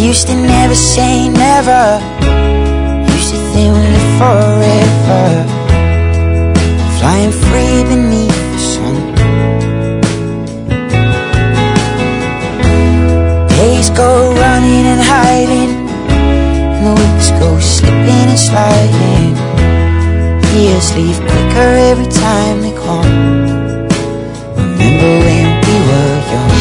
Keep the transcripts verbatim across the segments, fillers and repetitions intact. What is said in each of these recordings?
used to never say never, used to think we'd live forever, flying free beneath the sun. Days go running and hiding, and the weeks go slipping and sliding. Years leave quicker every time they come. Remember when we were young?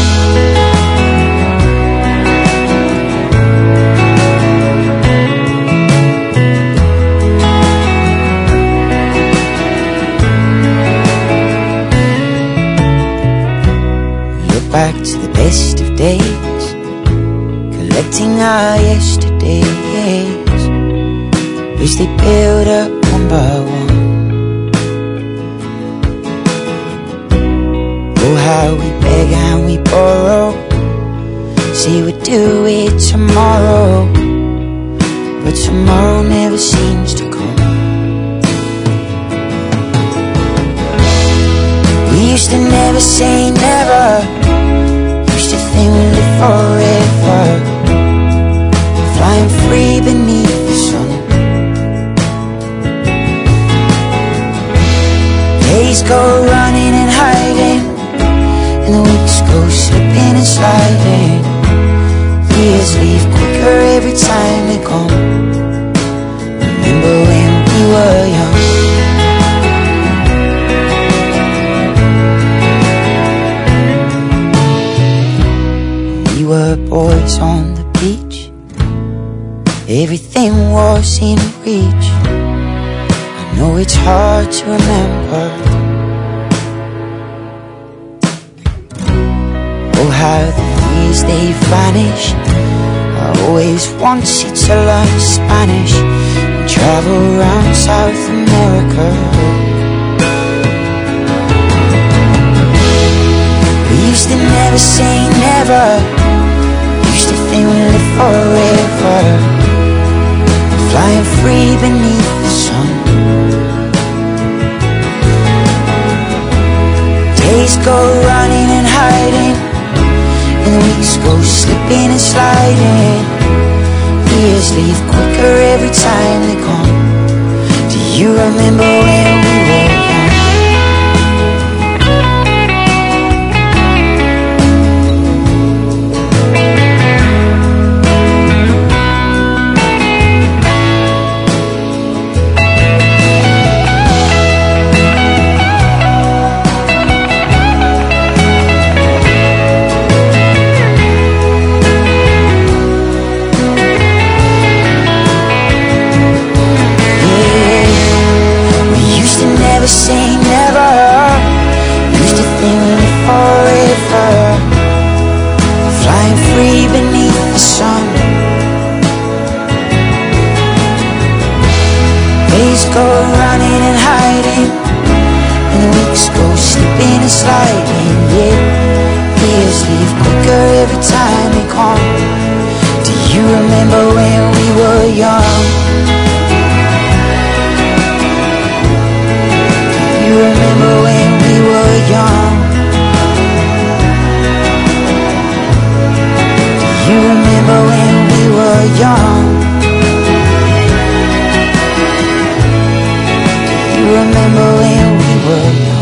Back to the best of days, collecting our yesterdays, which they build up one by one. Oh, how we beg and we borrow, say we'd do it tomorrow, but tomorrow never seems to come. We used to never say never, used to think we'd live forever, flying free beneath the sun. Days go running and hiding, and the weeks go slipping and sliding. Years leave quicker every time they come. Remember when we were young? We were boys on the beach, everything was in reach. I know it's hard to remember. Oh, how the years they vanish. I always wanted to learn Spanish and travel around South America. We used to never say never, used to think we'd live forever, flying free beneath the sun. Days go running and hiding, and the weeks go slipping and sliding. Years leave quicker every time they come. Do you remember when we were young? Never say never, used to think we'd live forever, flying free beneath the sun. Days go running and hiding, and the weeks go slipping and sliding. Yeah, years leave quicker every time they come. Do you remember when we were young? You remember when we were young? You remember when we were young? You remember when we were young?